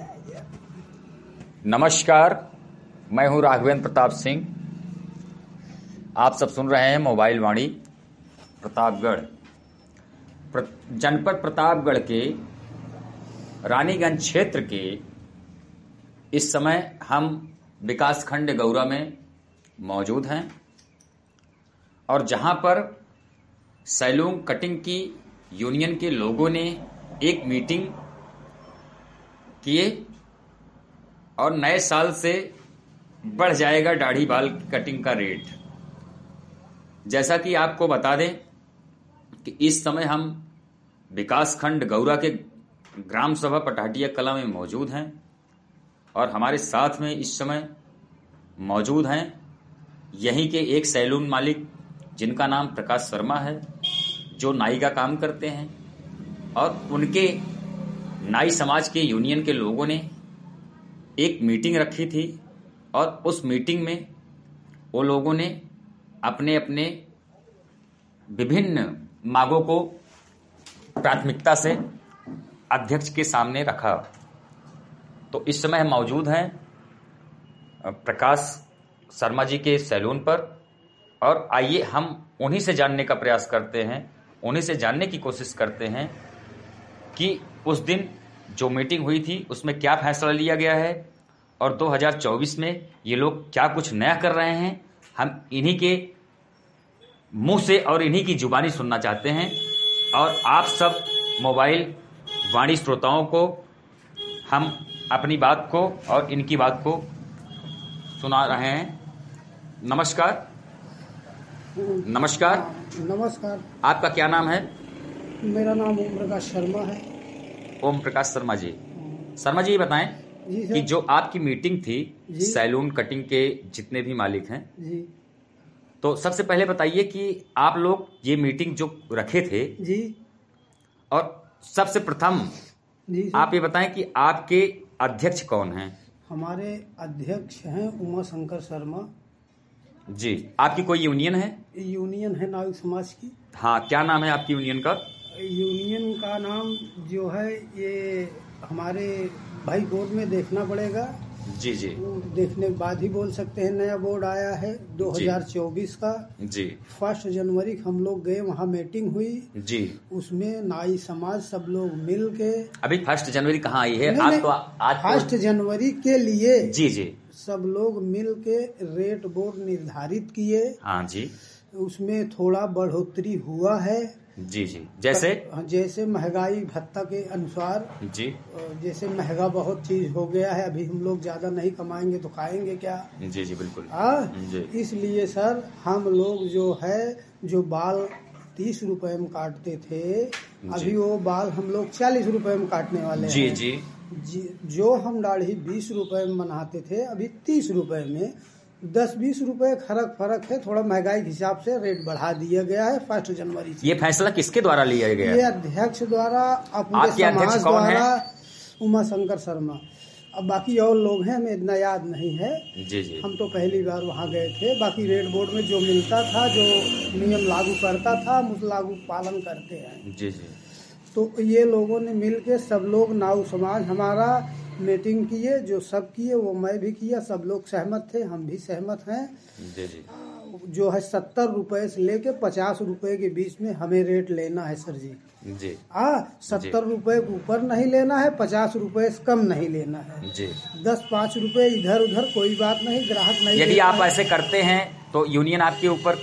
नमस्कार, मैं हूं राघवेंद्र प्रताप सिंह। आप सब सुन रहे हैं मोबाइल वाणी प्रतापगढ़। जनपद प्रतापगढ़ के रानीगंज क्षेत्र के इस समय हम विकासखंड गौरा में मौजूद हैं और जहां पर सैलून कटिंग की यूनियन के लोगों ने एक मीटिंग किए और नए साल से बढ़ जाएगा दाढ़ी बाल कटिंग का रेट। जैसा कि आपको बता दें कि इस समय हम विकासखंड गौरा के ग्राम सभा पटाटिया कला में मौजूद हैं और हमारे साथ में इस समय मौजूद हैं यहीं के एक सैलून मालिक जिनका नाम प्रकाश शर्मा है, जो नाई का काम करते हैं और उनके नाई समाज के यूनियन के लोगों ने एक मीटिंग रखी थी और उस मीटिंग में वो लोगों ने अपने अपने विभिन्न मांगों को प्राथमिकता से अध्यक्ष के सामने रखा। तो इस समय हम मौजूद हैं प्रकाश शर्मा जी के सैलून पर और आइए हम उन्हीं से जानने का प्रयास करते हैं, उन्हीं से जानने की कोशिश करते हैं कि उस दिन जो मीटिंग हुई थी उसमें क्या फैसला लिया गया है और 2024 में ये लोग क्या कुछ नया कर रहे हैं। हम इन्हीं के मुंह से और इन्हीं की जुबानी सुनना चाहते हैं और आप सब मोबाइल वाणी श्रोताओं को हम अपनी बात को और इनकी बात को सुना रहे हैं। नमस्कार। नमस्कार। नमस्कार। आपका क्या नाम है? मेरा नाम ओम प्रकाश शर्मा है। ओम प्रकाश शर्मा जी। शर्मा जी, ये बताएं कि जो आपकी मीटिंग थी सैलून कटिंग के जितने भी मालिक हैं जी, तो सबसे पहले बताइए कि आप लोग ये मीटिंग जो रखे थे जी, और सबसे प्रथम जी आप ये बताएं कि आपके अध्यक्ष कौन हैं? हमारे अध्यक्ष हैं उमा शंकर शर्मा जी। आपकी कोई यूनियन है? यूनियन है नाई समाज की। हाँ, क्या नाम है आपकी यूनियन का? यूनियन का नाम जो है ये हमारे भाई बोर्ड में देखना पड़ेगा। जी जी। देखने के बाद ही बोल सकते हैं। नया बोर्ड आया है 2024 का जी। 1 जनवरी हम लोग गए, वहाँ मीटिंग हुई जी। उसमें नाई समाज सब लोग मिल के। अभी 1 जनवरी कहाँ आई है? नहीं, आज 1 जनवरी के लिए जी जी सब लोग मिल के रेट बोर्ड निर्धारित किए। हाँ जी। उसमें थोड़ा बढ़ोतरी हुआ है। जी जी। जैसे महंगाई भत्ता के अनुसार जी। जैसे महंगा बहुत चीज हो गया है, अभी हम लोग ज्यादा नहीं कमाएंगे तो खाएंगे क्या? जी जी बिल्कुल। जी। इसलिए सर हम लोग जो है जो बाल 30 रुपए में काटते थे, अभी वो बाल हम लोग 40 रुपए में काटने वाले जी हैं। जी। जो हम दाढ़ी 20 रुपए में बनाते थे, अभी 30 रुपए में 10-20 रुपए फर्क है। थोड़ा महंगाई के हिसाब से रेट बढ़ा दिया गया है 1 जनवरी से। ये फैसला किसके द्वारा लिया गया? ये अध्यक्ष द्वारा, अपने समाज द्वारा, उमा शंकर शर्मा। अब बाकी और लोग हैं, हमें इतना याद नहीं है। जी जी। हम तो पहली बार वहाँ गए थे। बाकी रेट बोर्ड में जो मिलता था, जो नियम लागू करता था, हम उस लागू पालन करते हैं। जी जी। तो ये लोगों ने मिल के सब लोग नाऊ समाज हमारा मीटिंग किए, जो सब किए वो मैं भी किया। सब लोग सहमत थे, हम भी सहमत हैं। जी जी। जो है 70 रुपए से लेके 50 रुपए के बीच में हमें रेट लेना है सर जी। जी। 70 रुपए के ऊपर नहीं लेना है, 50 रुपए से कम नहीं लेना है। जी। 10-5 रुपए इधर उधर कोई बात नहीं, ग्राहक नहीं। यदि आप ऐसे करते हैं तो यूनियन आपके ऊपर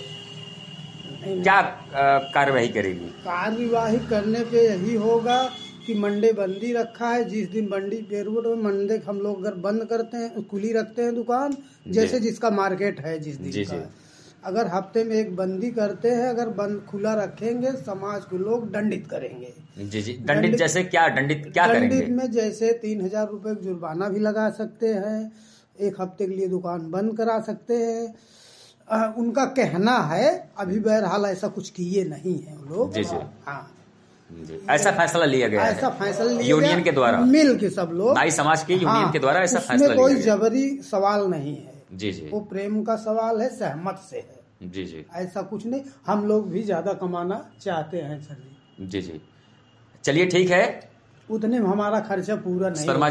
क्या कार्यवाही करेगी? कार्यवाही करने पे यही होगा कि मंडे बंदी रखा है। जिस दिन मंडी पेरवुड में मंडे हम लोग अगर बंद करते हैं, खुली रखते हैं दुकान, जैसे जिसका मार्केट है जिस दिन का, अगर हफ्ते में एक बंदी करते हैं, अगर बंद खुला रखेंगे, समाज को लोग दंडित करेंगे। जी जी। दंडित जैसे क्या? दंडित क्या करेंगे? दंडित में जैसे 3000 रुपए का जुर्माना भी लगा सकते हैं, 1 हफ्ते के लिए दुकान बंद करा सकते हैं। उनका कहना है, अभी बहरहाल ऐसा कुछ किए नहीं है लोग। जी जी। हाँ, ऐसा फैसला लिया गया है। ऐसा फैसला लिया यूनियन के द्वारा, मिल के सब लोग, नाई समाज की यूनियन के द्वारा ऐसा फैसला लिया गया। कोई जबरी सवाल नहीं है। जी जी। वो प्रेम का सवाल है, सहमत से है। जी जी। ऐसा कुछ नहीं। हम लोग भी ज्यादा कमाना चाहते हैं सर जी। जी जी। चलिए ठीक है, उतने में हमारा खर्चा पूरा नहीं।